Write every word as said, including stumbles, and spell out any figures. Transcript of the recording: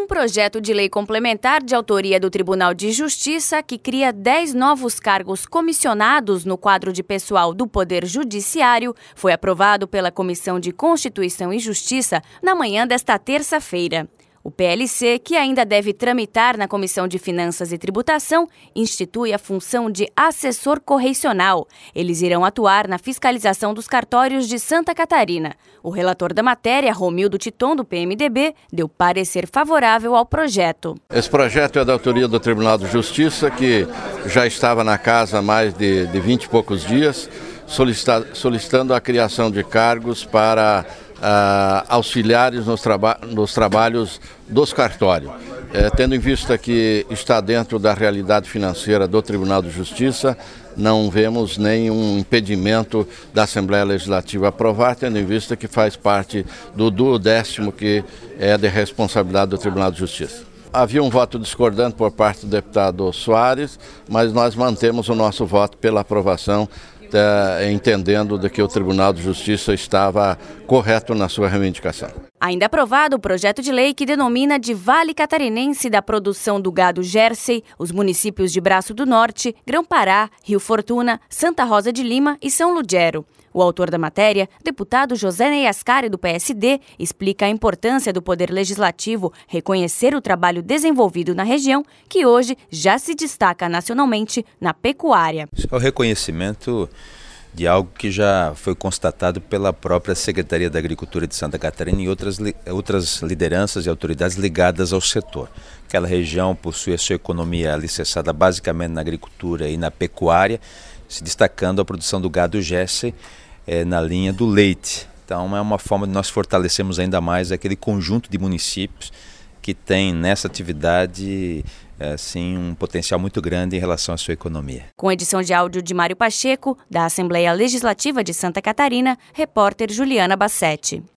projeto de lei complementar de autoria do Tribunal de Justiça, que cria dez novos cargos comissionados no quadro de pessoal do Poder Judiciário, foi aprovado pela Comissão de Constituição e Justiça na manhã desta terça-feira. O P L C, que ainda deve tramitar na Comissão de Finanças e Tributação, institui a função de assessor correicional. Eles irão atuar na fiscalização dos cartórios de Santa Catarina. O relator da matéria, Romildo Titon, do P M D B, deu parecer favorável ao projeto. Esse projeto é da autoria do Tribunal de Justiça, que já estava na casa há mais de, de vinte e poucos dias, solicita, solicitando a criação de cargos para Uh, auxiliares nos, traba nos trabalhos dos cartórios. É, tendo em vista que está dentro da realidade financeira do Tribunal de Justiça, não vemos nenhum impedimento da Assembleia Legislativa aprovar, tendo em vista que faz parte do duodécimo, que é de responsabilidade do Tribunal de Justiça. Havia um voto discordante por parte do deputado Soares, mas nós mantemos o nosso voto pela aprovação, entendendo de que o Tribunal de Justiça estava correto na sua reivindicação. Ainda aprovado o projeto de lei que denomina de Vale Catarinense da produção do gado Jersey os municípios de Braço do Norte, Grão-Pará, Rio Fortuna, Santa Rosa de Lima e São Ludgero. O autor da matéria, deputado José Ney Ascari, do P S D, explica a importância do Poder Legislativo reconhecer o trabalho desenvolvido na região, que hoje já se destaca nacionalmente na pecuária. É o reconhecimento de algo que já foi constatado pela própria Secretaria da Agricultura de Santa Catarina e outras, outras lideranças e autoridades ligadas ao setor. Aquela região possui a sua economia alicerçada basicamente na agricultura e na pecuária, se destacando a produção do gado Jersey é, na linha do leite. Então é uma forma de nós fortalecermos ainda mais aquele conjunto de municípios que tem nessa atividade assim, um potencial muito grande em relação à sua economia. Com edição de áudio de Mário Pacheco, da Assembleia Legislativa de Santa Catarina, repórter Juliana Bassetti.